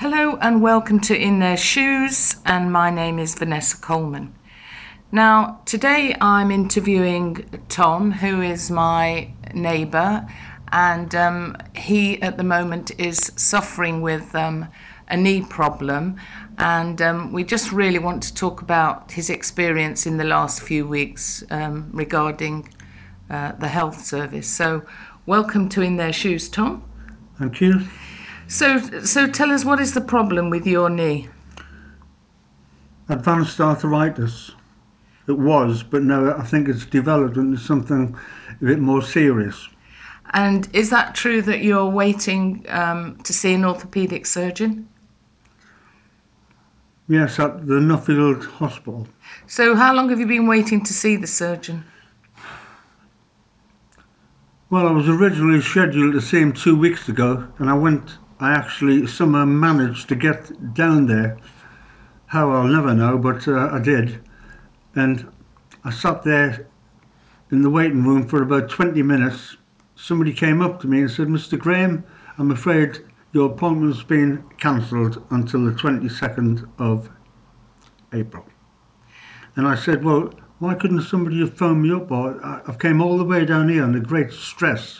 Hello and welcome to In Their Shoes, and my name is Vanessa Coleman. Now, today I'm interviewing Tom, who is my neighbour, and he at the moment is suffering with a knee problem, and we just really want to talk about his experience in the last few weeks regarding the health service. So, welcome to In Their Shoes, Tom. Thank you. So tell us, what is the problem with your knee? Advanced arthritis. It was, but now I think it's developed into something a bit more serious. And is that true that you're waiting to see an orthopaedic surgeon? Yes, at the Nuffield Hospital. So how long have you been waiting to see the surgeon? Well, I was originally scheduled to see him 2 weeks ago, and I actually somehow managed to get down there. How, I'll never know, but I did. And I sat there in the waiting room for about 20 minutes. Somebody came up to me and said, "Mr. Graham, I'm afraid your appointment's been cancelled until the 22nd of April." And I said, "Well, why couldn't somebody have phoned me up? Or I've came all the way down here under great stress."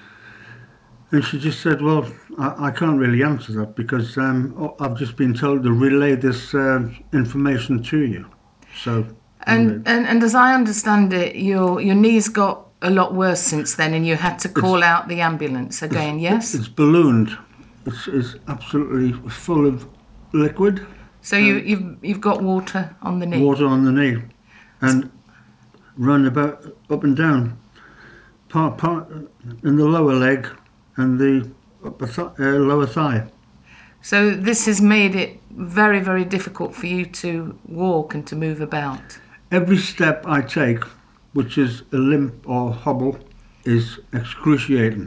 And she just said, "Well, I can't really answer that because I've just been told to relay this information to you." So, And as I understand it, your knee's got a lot worse since then, and you had to call out the ambulance again. Yes. it's ballooned. It's absolutely full of liquid. So you've got water on the knee. Water on the knee, and run about up and down, part in the lower leg and the lower thigh. So this has made it very, very difficult for you to walk and to move about. Every step I take, which is a limp or hobble, is excruciating.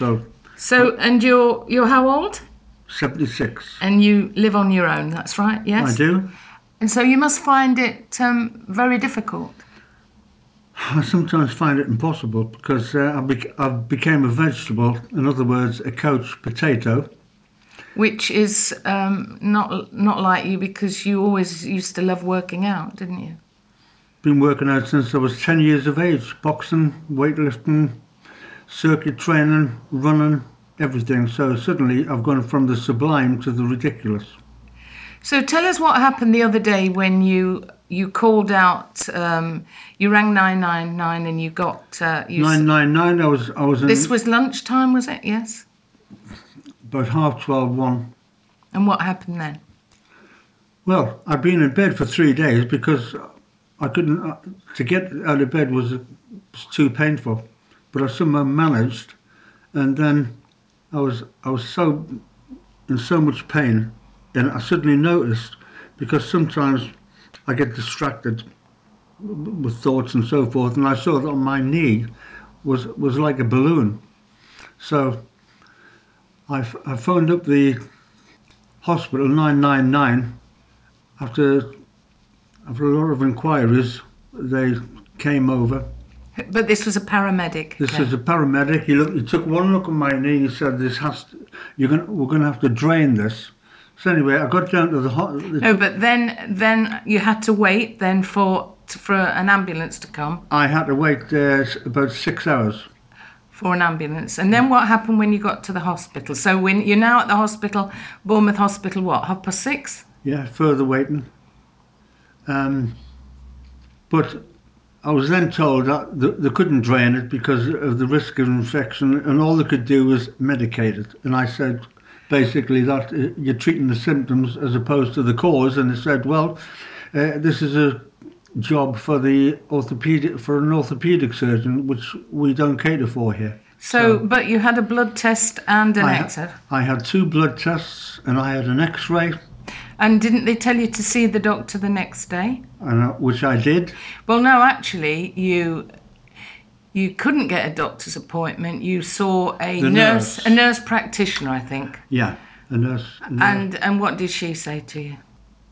And you're how old? 76. And you live on your own. That's right. Yes. I do. And so you must find it very difficult. I sometimes find it impossible because I became a vegetable, in other words, a couch potato. Which is not like you, because you always used to love working out, didn't you? Been working out since I was 10 years of age, boxing, weightlifting, circuit training, running, everything. So suddenly I've gone from the sublime to the ridiculous. So tell us what happened the other day when you called out. You rang 999 and you got 999. I was in. This was lunchtime, was it? Yes. About half 12, 1. And what happened then? Well, I'd been in bed for 3 days because I couldn't. To get out of bed was too painful, but I somehow managed, and then I was so in so much pain, and I suddenly noticed, because sometimes I get distracted with thoughts and so forth, and I saw that my knee was like a balloon. So I phoned up the hospital 999. After after a lot of inquiries, they came over. But this was a paramedic. This is a paramedic. He took one look at my knee. He said, we're going to have to drain this." So anyway, I got down to the No, but then you had to wait then for an ambulance to come. I had to wait about 6 hours. For an ambulance. And then what happened when you got to the hospital? So when you're now at the hospital, Bournemouth Hospital, what, 6:30? Yeah, further waiting. But I was then told that they couldn't drain it because of the risk of infection, and all they could do was medicate it. And I said, basically, that you're treating the symptoms as opposed to the cause. And they said, "Well, this is a job for an orthopedic surgeon, which we don't cater for here." So, but you had a blood test and an X-ray. I had 2 blood tests and I had an X-ray. And didn't they tell you to see the doctor the next day? Which I did. Well, no, actually, you couldn't get a doctor's appointment. You saw a nurse practitioner, I think. Yeah, a nurse. And what did she say to you?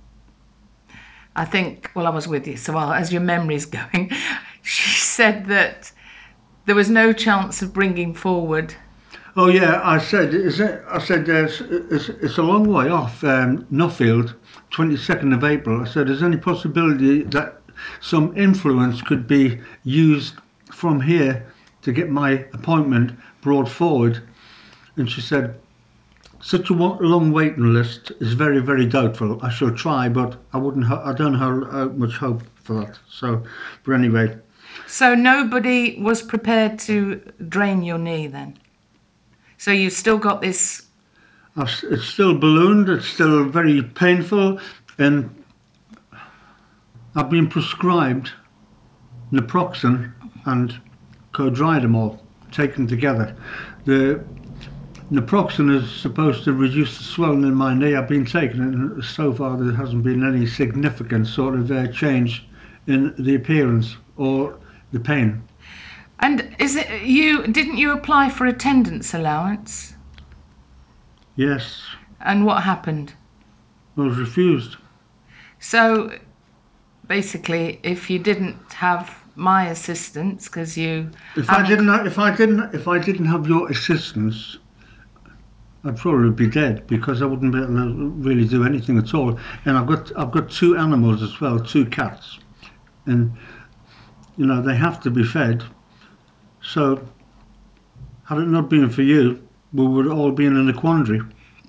I think, well, I was with you, so as your memory's going, she said that there was no chance of bringing forward Oh yeah, I said, is it? I said, it's a long way off Nuffield, 22nd of April. I said, is there any possibility that some influence could be used from here to get my appointment brought forward? And she said, such a long waiting list is very, very doubtful. I shall try, but I don't have much hope for that. So, but anyway, So nobody was prepared to drain your knee then? So you still got this. it's still ballooned. It's still very painful, and I've been prescribed naproxen and codridamol taken together. The naproxen is supposed to reduce the swelling in my knee. I've been taking it, and so far there hasn't been any significant sort of change in the appearance or the pain. And is it you? Didn't you apply for attendance allowance? Yes, And what happened? I was refused. So basically, if you didn't have my assistance, because you haven't. If I didn't have your assistance, I'd probably be dead because I wouldn't be able to really do anything at all. And I've got two animals as well, two cats, and they have to be fed. So had it not been for you, we would all be in a quandary,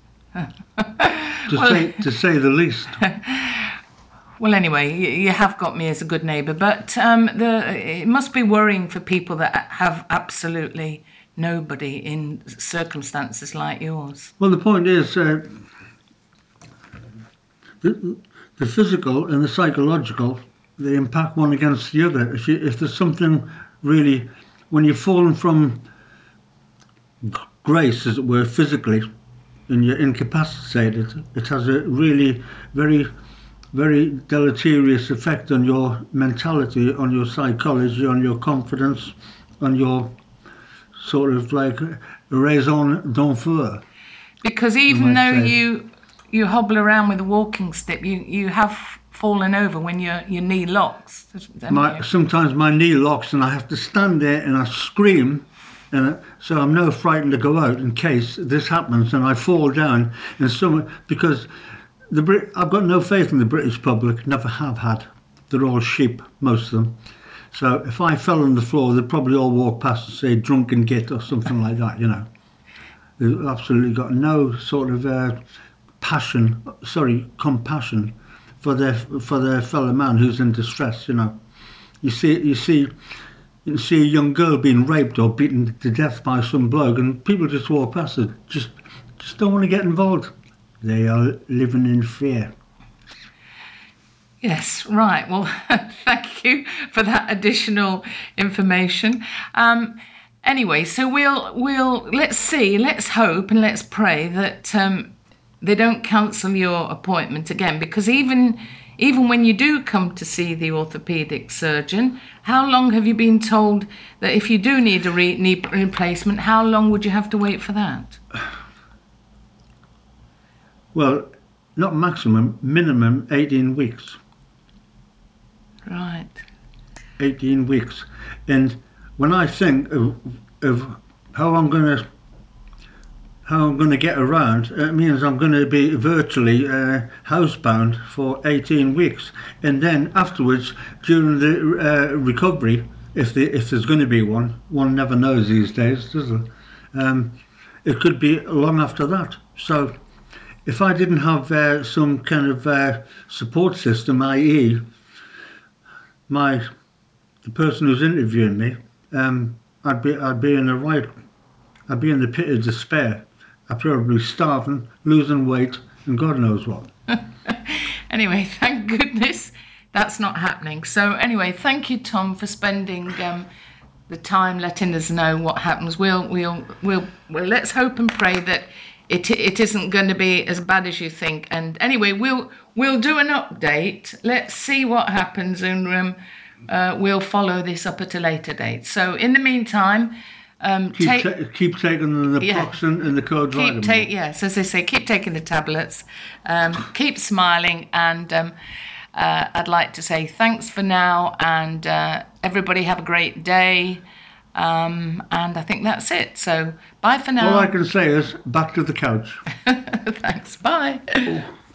Well, to say the least. well. Anyway, you have got me as a good neighbour, but it must be worrying for people that have absolutely nobody in circumstances like yours. Well, the point is, the, the physical and the psychological, they impact one against the other. If there's something really, when you've fallen from grace, as it were, physically, and you're incapacitated, it has a really very, very deleterious effect on your mentality, on your psychology, on your confidence, on your sort of like raison d'être, Because you even might though say. you hobble around with a walking stick, you have fallen over when your knee locks, haven't you? Sometimes my knee locks and I have to stand there and I scream, and so I'm no frightened to go out in case this happens and I fall down. And because I've got no faith in the British public, never have had. They're all sheep, most of them. So if I fell on the floor, they'd probably all walk past and say "drunken git" or something like that. They've absolutely got no sort of compassion for their fellow man who's in distress. You see a young girl being raped or beaten to death by some bloke, and people just walk past it. Just don't want to get involved. They are living in fear. Yes, right. Well, thank you for that additional information. Anyway, so we'll let's hope and let's pray that they don't cancel your appointment again, because even when you do come to see the orthopedic surgeon, how long have you been told that if you do need a knee replacement, how long would you have to wait for that? Well, not maximum, minimum 18 weeks. Right. 18 weeks. And when I think of how I'm going to get around, it means I'm going to be virtually housebound for 18 weeks. And then afterwards, during the recovery, if there's going to be one never knows these days, does it? Um, it could be long after that. So if I didn't have some kind of support system, i.e., my the person who's interviewing me, I'd be in the I'd be in the pit of despair. I'd probably starving, losing weight, and God knows what. Anyway, thank goodness that's not happening. So anyway, thank you, Tom, for spending the time letting us know what happens. We'll let's hope and pray that it isn't going to be as bad as you think. And anyway, we'll do an update. Let's see what happens, and we'll follow this up at a later date. So in the meantime, Keep taking the yeah. naproxen and the codridamol. Yes, as they say, keep taking the tablets, keep smiling, and I'd like to say thanks for now, and everybody have a great day, And I think that's it. So bye for All I now. can say is back to the couch. Thanks. Bye.